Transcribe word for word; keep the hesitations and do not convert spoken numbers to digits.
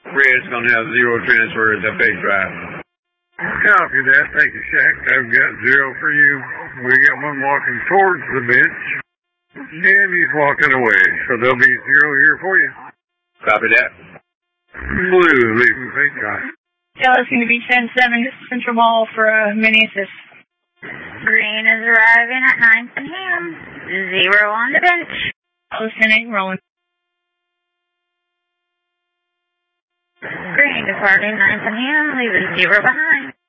Red's going to have zero transfer at the big drive. Copy that. Thank you, Shaq. I've got zero for you. We got one walking towards the bench, and he's walking away. So there'll be zero here for you. Copy that. Blue, leaving Saint John. Yellow's going to be ten seven Central Mall for a mini assist. Green is arriving at ninth and Ham. Zero on the bench. Close ten eight rolling. Green departing ninth and Ham, leaving zero behind.